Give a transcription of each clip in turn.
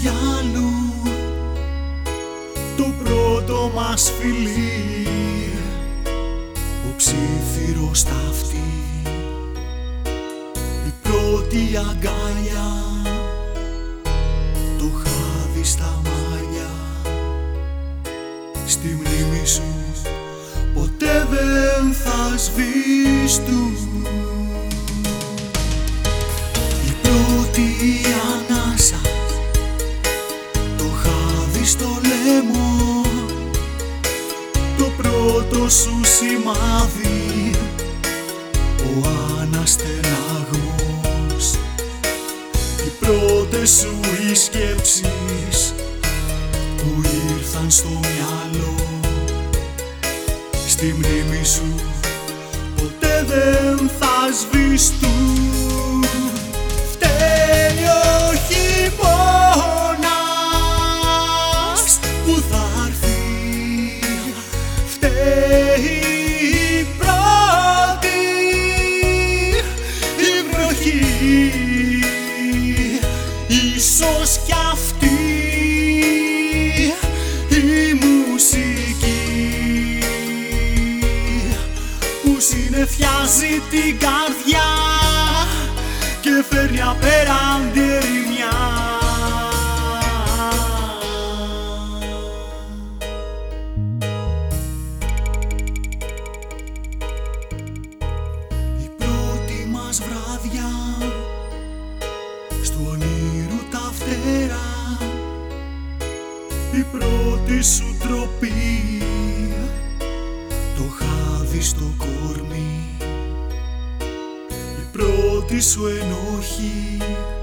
γυαλού το πρώτο μας φιλί, ο ψήθυρος στα αυτή, η πρώτη αγκάλια, το χάδι στα μαλλιά. Στη μνήμη σου ποτέ δεν θα σβήστουν η πρώτη ανάσα, το χάδι στο λαιμό, το πρώτο σου σημάδι, ο αναστεναγμός, οι πρώτες σου οι σκέψεις που ήρθαν στο μυαλό. Στη μνήμη σου ποτέ δεν θα σβηστούν. Φταίει ο χειμώνας που θα έρθει, φταίει η πρώτη η βροχή, ίσως κι αυτή η μουσική που συννεφιάζει την καρδιά και φέρνει απέραντη ερημιά. Η πρώτη μας βράδια στου ονείρου τα φτερά, η πρώτη σου τροπή, το χάδι στο κορμί, η πρώτη σου ενόχη,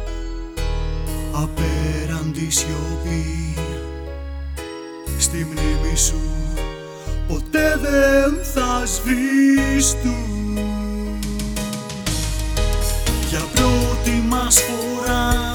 απέραντη σιωπή. Στη μνήμη σου ποτέ δεν θα σβηστούν. Για πρώτη μας φορά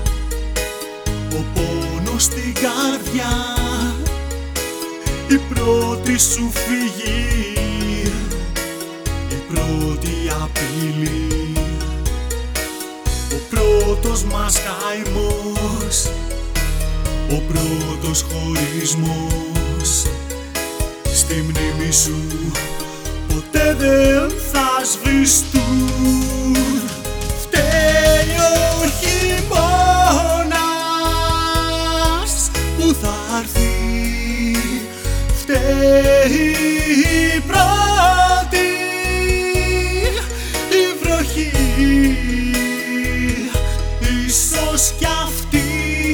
ο πόνος στην καρδιά, η πρώτη σου φυγή, η πρώτη απειλή, ο πρώτος μας καημός, ο πρώτος χωρισμός. Στη μνήμη σου ποτέ δεν θα σβηστούν. Φταίει ο χειμώνας που θα έρθει, φταίει η πρώτη η βροχή, ίσως κι αυτή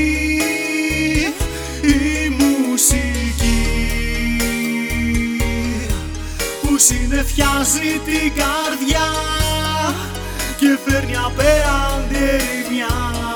η μουσική που συννεφιάζει την καρδιά και φέρνει απέραντη ερημιά.